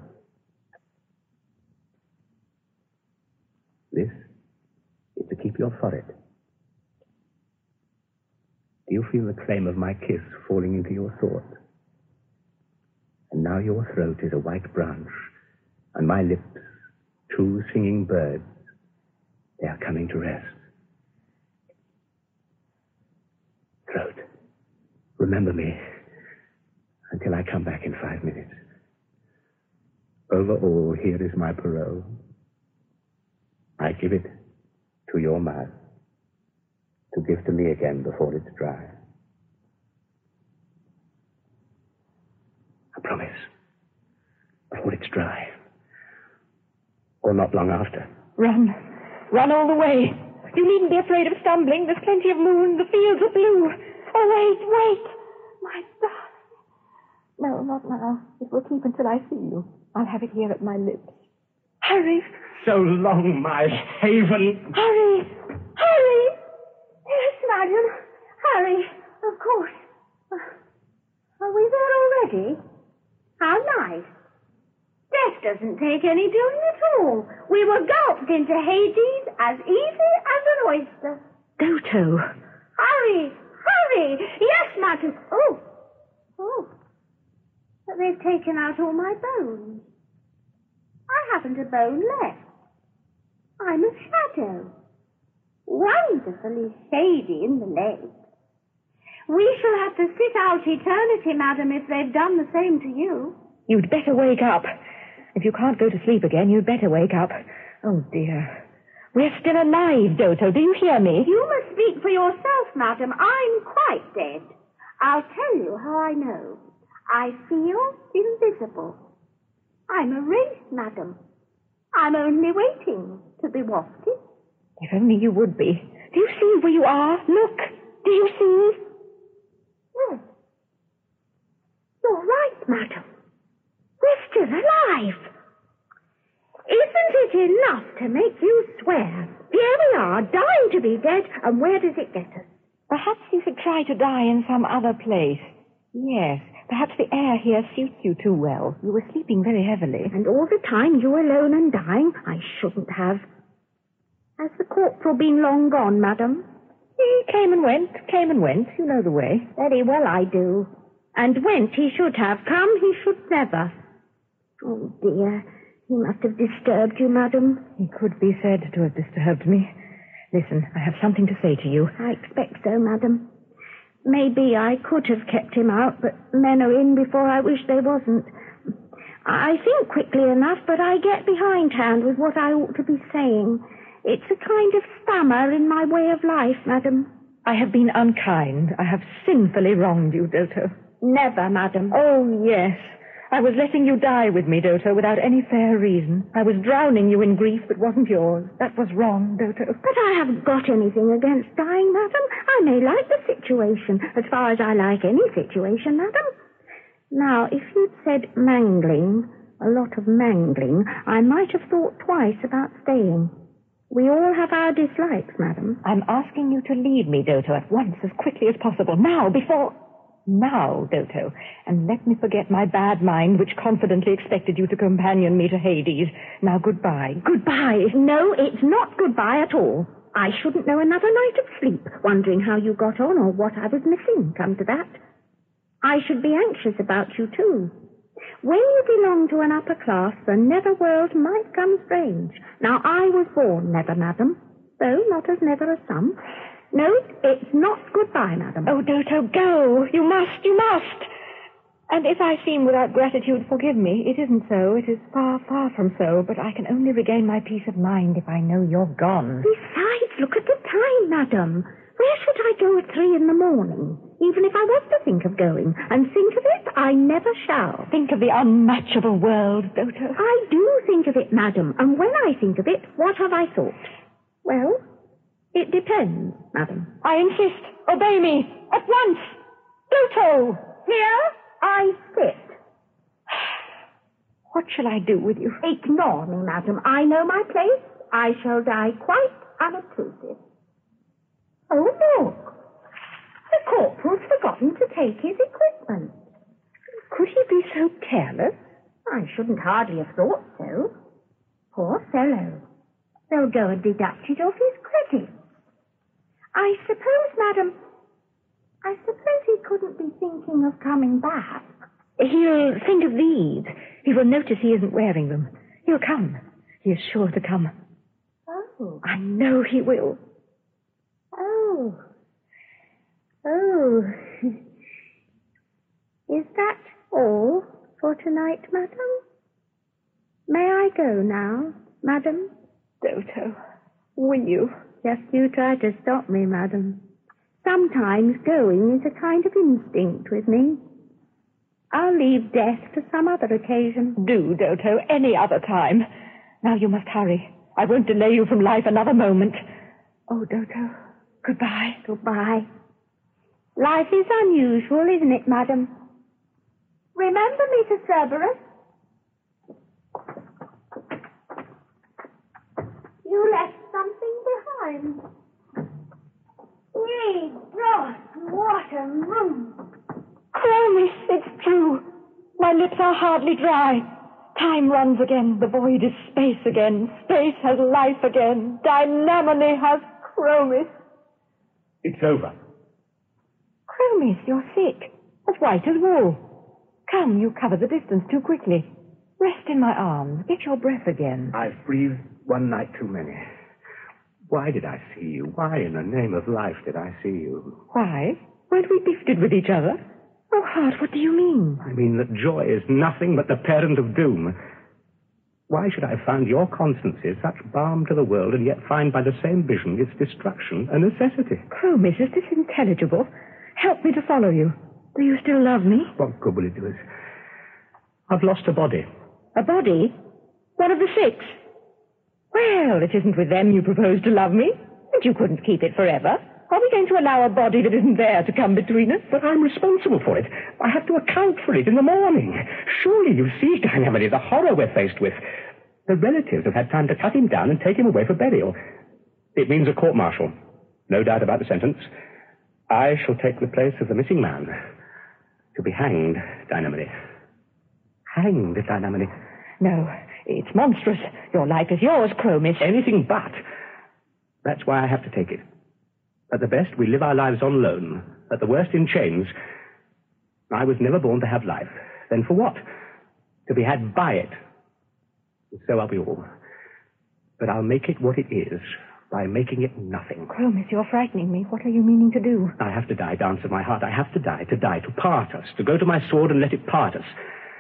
This is to keep your forehead. Do you feel the claim of my kiss falling into your thought? And now your throat is a white branch, and my lips, 2 singing birds. They are coming to rest. Throat, remember me until I come back in 5 minutes. Over all, here is my parole. I give it to your mouth to give to me again before it's dry. I promise. Before it's dry. Or not long after. Run. Run all the way. You needn't be afraid of stumbling. There's plenty of moon. The fields are blue. Oh, wait. My darling. No, not now. It will keep until I see you. I'll have it here at my lips. Hurry. So long, my haven. Hurry. Yes, madam. Hurry. Of course. Are we there already? How nice. Death doesn't take any doing at all. We were gulped into Hades as easy as an oyster. Doto. Hurry. Yes, madam. Oh. But they've taken out all my bones. I haven't a bone left. I'm a shadow. Wonderfully shady in the legs. We shall have to sit out eternity, madam, if they've done the same to you. You'd better wake up. If you can't go to sleep again, you'd better wake up. Oh, dear. We're still alive, Doto. Do you hear me? You must speak for yourself, madam. I'm quite dead. I'll tell you how I know. I feel invisible. I'm a wraith, madam. I'm only waiting to be wafted. If only you would be. Do you see where you are? Look. Do you see? Yes. You're right, madam. We're still alive. Isn't it enough to make you swear? Here we are, dying to be dead, and where does it get us? Perhaps you should try to die in some other place. Yes, perhaps the air here suits you too well. You were sleeping very heavily. And all the time you alone and dying, I shouldn't have. Has the corporal been long gone, madam? He came and went. You know the way. Very well, I do. And went he should have. Come he should never. Oh, dear. He must have disturbed you, madam. He could be said to have disturbed me. Listen, I have something to say to you. I expect so, madam. Maybe I could have kept him out, but men are in before I wish they wasn't. I think quickly enough, but I get behindhand with what I ought to be saying. It's a kind of stammer in my way of life, madam. I have been unkind. I have sinfully wronged you, Doto. Never, madam. Oh, yes. I was letting you die with me, Doto, without any fair reason. I was drowning you in grief that wasn't yours. That was wrong, Doto. But I haven't got anything against dying, madam. I may like the situation, as far as I like any situation, madam. Now, if you'd said mangling, a lot of mangling, I might have thought twice about staying. We all have our dislikes, madam. I'm asking you to leave me, Doto, at once, as quickly as possible. Now, before... Now, Doto, and let me forget my bad mind, which confidently expected you to companion me to Hades. Now, goodbye. Goodbye? No, it's not goodbye at all. I shouldn't know another night of sleep, wondering how you got on or what I was missing, come to that. I should be anxious about you, too. When you belong to an upper class, the netherworld might come strange. Now, I was born nether, madam, though not as nether as some. No, it's not goodbye, madam. Oh, Doto, go. You must, you must. And if I seem without gratitude, forgive me. It isn't so. It is far, far from so. But I can only regain my peace of mind if I know you're gone. Besides, look at the time, madam. Where should I go at 3 in the morning? Even if I was to think of going. And think of it, I never shall. Think of the unmatchable world, Doto. I do think of it, madam. And when I think of it, what have I thought? Well... it depends, madam. I insist. Obey me. At once. Doto! Here I sit. What shall I do with you? Ignore me, madam. I know my place. I shall die quite unobtrusive. Oh, look. The corporal's forgotten to take his equipment. Could he be so careless? I shouldn't hardly have thought so. Poor fellow. They'll go and deduct it off his credit. I suppose he couldn't be thinking of coming back. He'll think of these. He will notice he isn't wearing them. He'll come. He is sure to come. Oh. I know he will. Oh. Is that all for tonight, madam? May I go now, madam? Doto, will you? Just you try to stop me, madam. Sometimes going is a kind of instinct with me. I'll leave death to some other occasion. Do, Doto, any other time. Now you must hurry. I won't delay you from life another moment. Oh, Doto, goodbye. Goodbye. Life is unusual, isn't it, madam? Remember me to Cerberus? You left something behind. Ye God, what a room. Chromis, it's true. My lips are hardly dry. Time runs again. The void is space again. Space has life again. Dynamone has Chromis. It's over. Chromis, you're sick. As white as wool. Come, you cover the distance too quickly. Rest in my arms. Get your breath again. I've breathed one night too many. Why did I see you? Why in the name of life did I see you? Why? Weren't we gifted with each other? Oh, Hart, what do you mean? I mean that joy is nothing but the parent of doom. Why should I have found your constancy such balm to the world and yet find by the same vision its destruction a necessity? Chromis, is this intelligible? Help me to follow you. Do you still love me? What good will it do us? I've lost a body. A body? One of the 6? Well, it isn't with them you propose to love me, and you couldn't keep it forever. Are we going to allow a body that isn't there to come between us? But I'm responsible for it. I have to account for it in the morning. Surely you see, Dynamone, the horror we're faced with. The relatives have had time to cut him down and take him away for burial. It means a court-martial. No doubt about the sentence. I shall take the place of the missing man. To be hanged, Dynamone. Hanged, Dynamone. No, it's monstrous. Your life is yours, Chromis. Anything but. That's why I have to take it. At the best, we live our lives on loan. At the worst, in chains. I was never born to have life. Then for what? To be had by it. And so are we all. But I'll make it what it is by making it nothing. Chromis, you're frightening me. What are you meaning to do? I have to die, dance of my heart. I have to die, to part us, to go to my sword and let it part us.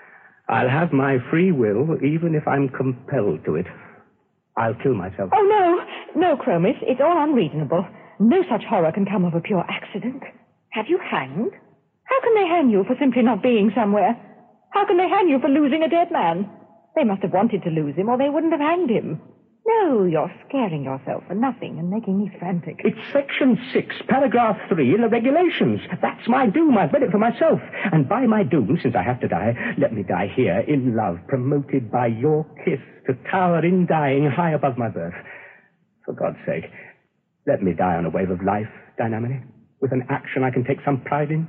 I'll have my free will, even if I'm compelled to it. I'll kill myself. Oh, no. No, Cromis. It's all unreasonable. No such horror can come of a pure accident. Have you hanged? How can they hang you for simply not being somewhere? How can they hang you for losing a dead man? They must have wanted to lose him, or they wouldn't have hanged him. No, you're scaring yourself for nothing and making me frantic. It's Section 6, Paragraph 3 in the regulations. That's my doom. I've read it for myself. And by my doom, since I have to die, let me die here in love, promoted by your kiss to tower in dying high above my birth. For God's sake, let me die on a wave of life, Dynamene, with an action I can take some pride in.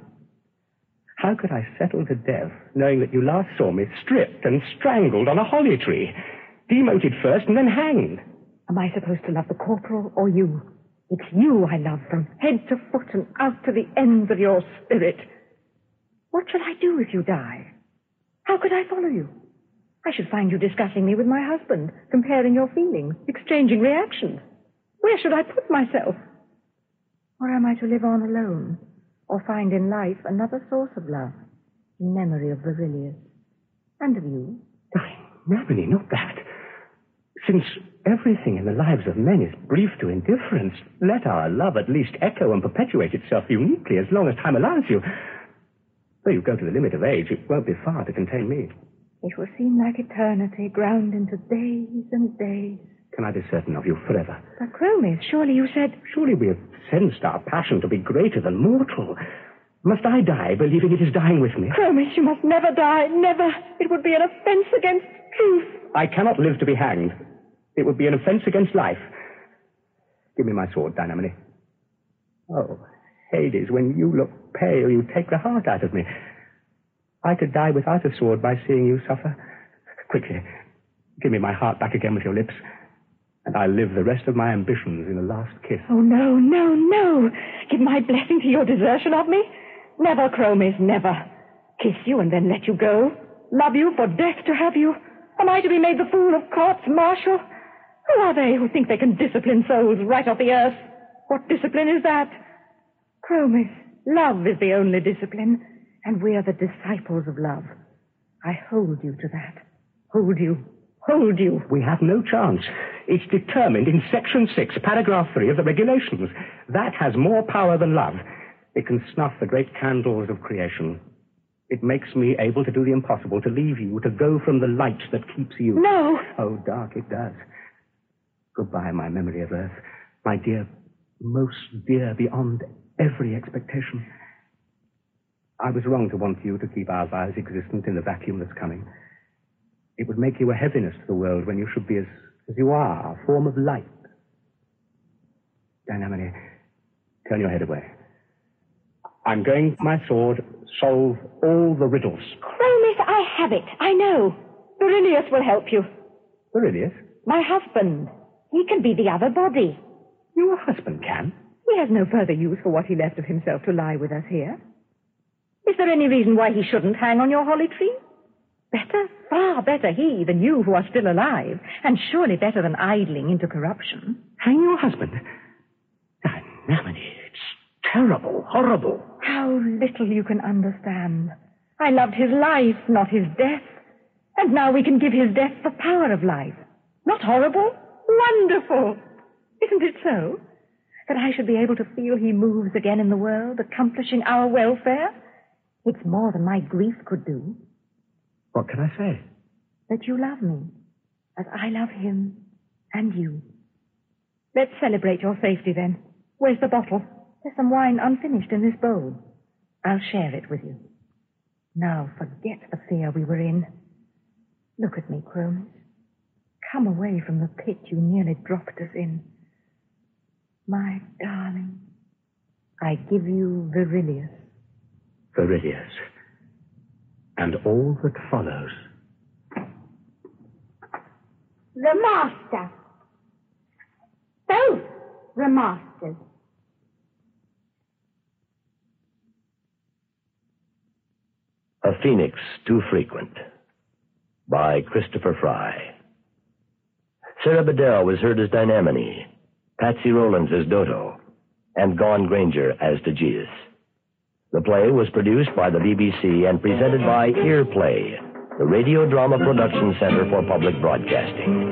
How could I settle to death, knowing that you last saw me stripped and strangled on a holly tree, demoted first and then hanged? Am I supposed to love the corporal or you? It's you I love from head to foot and out to the ends of your spirit. What shall I do if you die? How could I follow you? I should find you discussing me with my husband, comparing your feelings, exchanging reactions. Where should I put myself? Or am I to live on alone, or find in life another source of love, in memory of Verilius, and of you? Dynamene, not that. Since everything in the lives of men is brief to indifference, let our love at least echo and perpetuate itself uniquely as long as time allows you. Though you go to the limit of age, it won't be far to contain me. It will seem like eternity ground into days and days. Can I be certain of you forever? But Cromis, surely you said... Surely we have sensed our passion to be greater than mortal. Must I die believing it is dying with me? Cromis, you must never die, never. It would be an offense against truth. I cannot live to be hanged. It would be an offense against life. Give me my sword, Dynamene. Oh, Hades, when you look pale, you take the heart out of me. I could die without a sword by seeing you suffer. Quickly, give me my heart back again with your lips, and I'll live the rest of my ambitions in a last kiss. Oh, no, no, no. Give my blessing to your desertion of me? Never, Cromis, never. Kiss you and then let you go. Love you for death to have you. Am I to be made the fool of courts martial? Who are they who think they can discipline souls right off the earth? What discipline is that? Cromis, love is the only discipline, and we are the disciples of love. I hold you to that. Hold you. Hold you. We have no chance. It's determined in Section 6, Paragraph 3 of the regulations. That has more power than love. It can snuff the great candles of creation. It makes me able to do the impossible, to leave you, to go from the light that keeps you. No. Oh, dark it does. Goodbye, my memory of earth. My dear, most dear beyond every expectation. I was wrong to want you to keep our vows existent in the vacuum that's coming. It would make you a heaviness to the world when you should be as you are, a form of light. Dynamene, turn your head away. I'm going with my sword, solve all the riddles. Cromis, I have it. I know. Verilius will help you. Verilius? My husband. He can be the other body. Your husband can? He has no further use for what he left of himself to lie with us here. Is there any reason why he shouldn't hang on your holly tree? Better, far better he than you who are still alive, and surely better than idling into corruption. Hang your husband? Dynamene, it's terrible, horrible. How little you can understand. I loved his life, not his death. And now we can give his death the power of life. Not horrible? Wonderful! Isn't it so? That I should be able to feel he moves again in the world, accomplishing our welfare? It's more than my grief could do. What can I say? That you love me, as I love him and you. Let's celebrate your safety, then. Where's the bottle? There's some wine unfinished in this bowl. I'll share it with you. Now forget the fear we were in. Look at me, Cromis. Come away from the pit you nearly dropped us in. My darling, I give you Verilius. Verilius. And all that follows. The master. Both the masters. A Phoenix Too Frequent by Christopher Fry. Sarah Bedell was heard as Dynamene, Patsy Rollins as Dodo, and Gone Granger as Tegeus. The play was produced by the BBC and presented by Earplay, the Radio Drama Production Center for Public Broadcasting.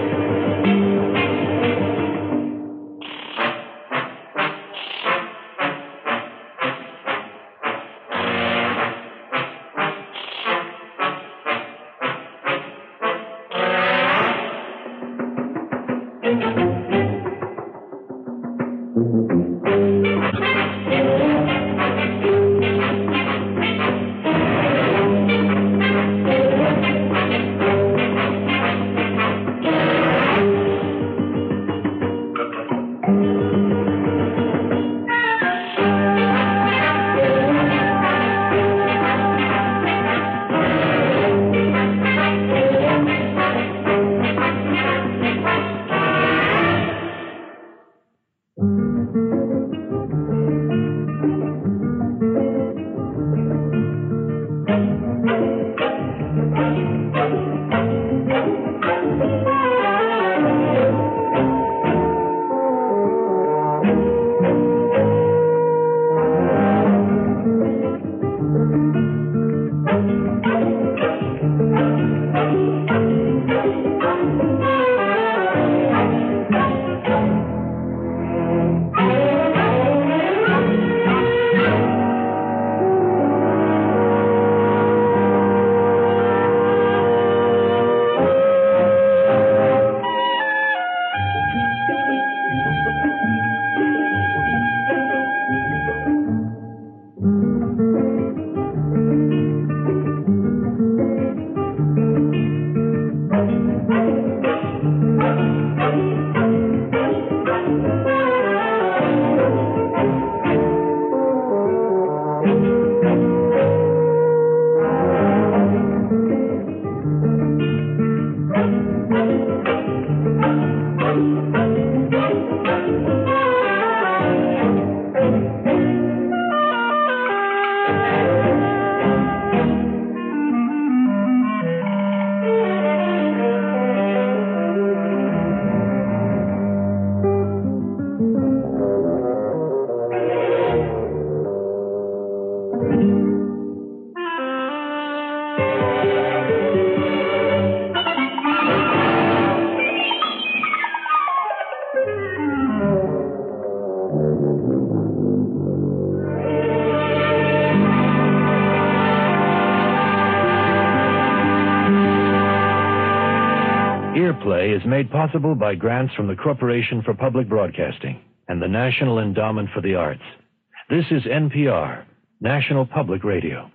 Earplay is made possible by grants from the Corporation for Public Broadcasting and the National Endowment for the Arts. This is NPR, National Public Radio.